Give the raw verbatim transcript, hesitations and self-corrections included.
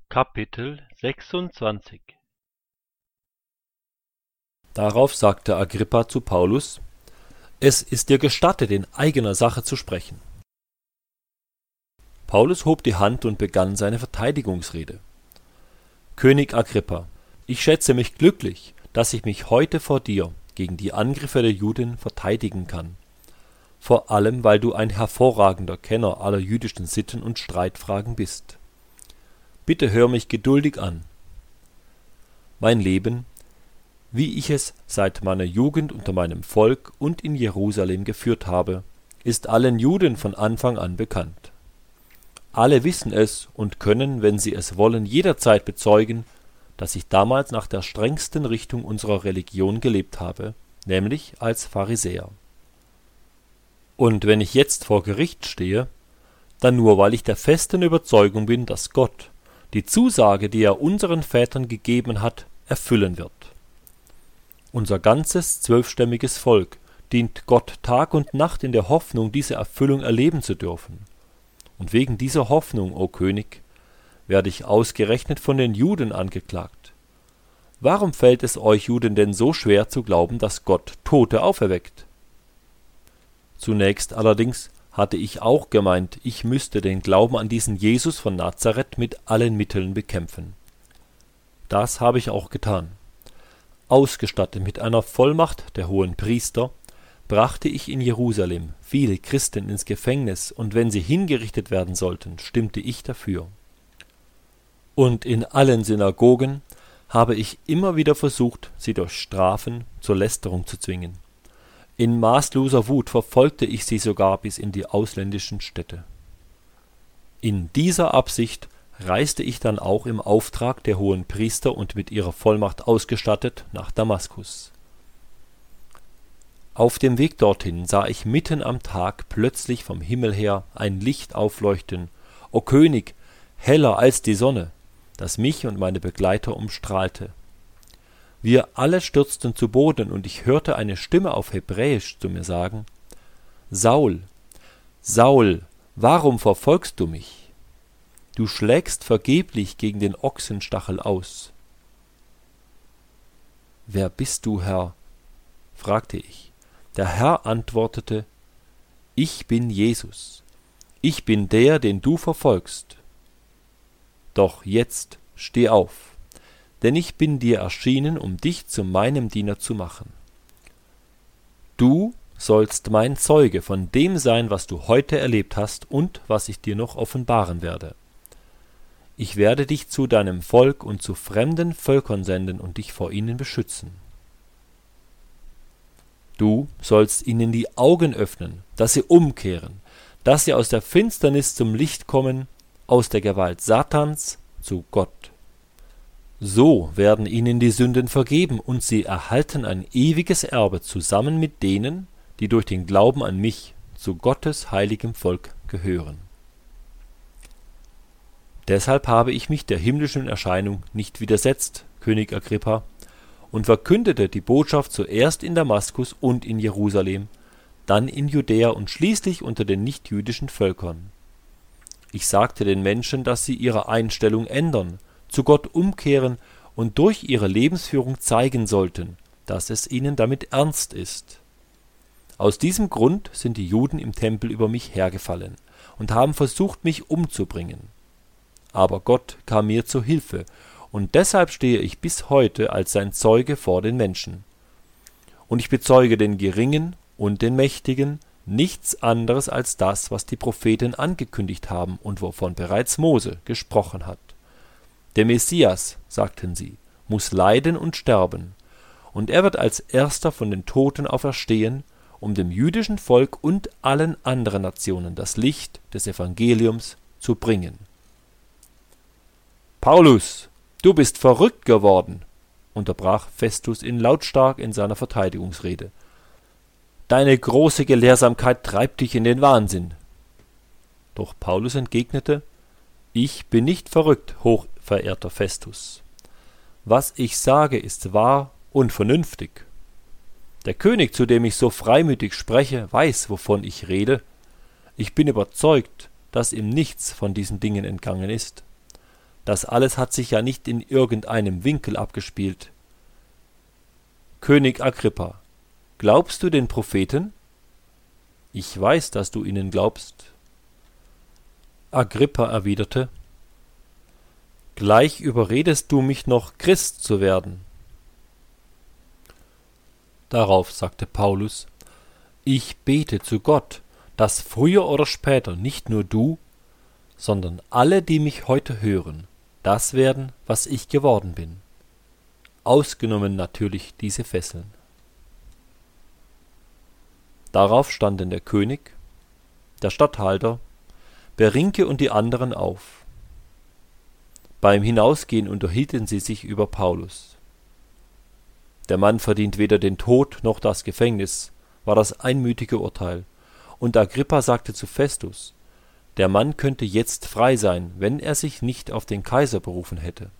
Kapitel sechsundzwanzig. Darauf sagte Agrippa zu Paulus: Es ist dir gestattet, in eigener Sache zu sprechen. Paulus hob die Hand und begann seine Verteidigungsrede. König Agrippa, ich schätze mich glücklich, dass ich mich heute vor dir gegen die Angriffe der Juden verteidigen kann. Vor allem, weil du ein hervorragender Kenner aller jüdischen Sitten und Streitfragen bist. Bitte hör mich geduldig an. Mein Leben, wie ich es seit meiner Jugend unter meinem Volk und in Jerusalem geführt habe, ist allen Juden von Anfang an bekannt. Alle wissen es und können, wenn sie es wollen, jederzeit bezeugen, dass ich damals nach der strengsten Richtung unserer Religion gelebt habe, nämlich als Pharisäer. Und wenn ich jetzt vor Gericht stehe, dann nur, weil ich der festen Überzeugung bin, dass Gott die Zusage, die er unseren Vätern gegeben hat, erfüllen wird. Unser ganzes zwölfstämmiges Volk dient Gott Tag und Nacht in der Hoffnung, diese Erfüllung erleben zu dürfen. Und wegen dieser Hoffnung, o König, werde ich ausgerechnet von den Juden angeklagt. Warum fällt es euch Juden denn so schwer zu glauben, dass Gott Tote auferweckt? Zunächst allerdings hatte ich auch gemeint, ich müsste den Glauben an diesen Jesus von Nazareth mit allen Mitteln bekämpfen. Das habe ich auch getan. Ausgestattet mit einer Vollmacht der hohen Priester, brachte ich in Jerusalem viele Christen ins Gefängnis, und wenn sie hingerichtet werden sollten, stimmte ich dafür. Und in allen Synagogen habe ich immer wieder versucht, sie durch Strafen zur Lästerung zu zwingen. In maßloser Wut verfolgte ich sie sogar bis in die ausländischen Städte. In dieser Absicht reiste ich dann auch im Auftrag der hohen Priester und mit ihrer Vollmacht ausgestattet nach Damaskus. Auf dem Weg dorthin sah ich mitten am Tag plötzlich vom Himmel her ein Licht aufleuchten, o König, heller als die Sonne, das mich und meine Begleiter umstrahlte. Wir alle stürzten zu Boden, und ich hörte eine Stimme auf Hebräisch zu mir sagen: Saul, Saul, warum verfolgst du mich? Du schlägst vergeblich gegen den Ochsenstachel aus. Wer bist du, Herr? Fragte ich. Der Herr antwortete: Ich bin Jesus. Ich bin der, den du verfolgst. Doch jetzt steh auf, denn ich bin dir erschienen, um dich zu meinem Diener zu machen. Du sollst mein Zeuge von dem sein, was du heute erlebt hast und was ich dir noch offenbaren werde. Ich werde dich zu deinem Volk und zu fremden Völkern senden und dich vor ihnen beschützen. Du sollst ihnen die Augen öffnen, dass sie umkehren, dass sie aus der Finsternis zum Licht kommen, aus der Gewalt Satans zu Gott. So werden ihnen die Sünden vergeben, und sie erhalten ein ewiges Erbe zusammen mit denen, die durch den Glauben an mich zu Gottes heiligem Volk gehören. Deshalb habe ich mich der himmlischen Erscheinung nicht widersetzt, König Agrippa, und verkündete die Botschaft zuerst in Damaskus und in Jerusalem, dann in Judäa und schließlich unter den nichtjüdischen Völkern. Ich sagte den Menschen, dass sie ihre Einstellung ändern, zu Gott umkehren und durch ihre Lebensführung zeigen sollten, dass es ihnen damit ernst ist. Aus diesem Grund sind die Juden im Tempel über mich hergefallen und haben versucht, mich umzubringen. Aber Gott kam mir zu Hilfe, und deshalb stehe ich bis heute als sein Zeuge vor den Menschen. Und ich bezeuge den Geringen und den Mächtigen nichts anderes als das, was die Propheten angekündigt haben und wovon bereits Mose gesprochen hat. Der Messias, sagten sie, muss leiden und sterben, und er wird als erster von den Toten auferstehen, um dem jüdischen Volk und allen anderen Nationen das Licht des Evangeliums zu bringen. Paulus, du bist verrückt geworden, unterbrach Festus ihn lautstark in seiner Verteidigungsrede. Deine große Gelehrsamkeit treibt dich in den Wahnsinn. Doch Paulus entgegnete: Ich bin nicht verrückt, hochverehrter Festus. Was ich sage, ist wahr und vernünftig. Der König, zu dem ich so freimütig spreche, weiß, wovon ich rede. Ich bin überzeugt, dass ihm nichts von diesen Dingen entgangen ist. Das alles hat sich ja nicht in irgendeinem Winkel abgespielt. König Agrippa, glaubst du den Propheten? Ich weiß, dass du ihnen glaubst. Agrippa erwiderte: Gleich überredest du mich noch, Christ zu werden. Darauf sagte Paulus: Ich bete zu Gott, dass früher oder später nicht nur du, sondern alle, die mich heute hören, das werden, was ich geworden bin. Ausgenommen natürlich diese Fesseln. Darauf standen der König, der Statthalter, Berinke und die anderen auf. Beim Hinausgehen unterhielten sie sich über Paulus. Der Mann verdient weder den Tod noch das Gefängnis, war das einmütige Urteil, und Agrippa sagte zu Festus, der Mann könnte jetzt frei sein, wenn er sich nicht auf den Kaiser berufen hätte.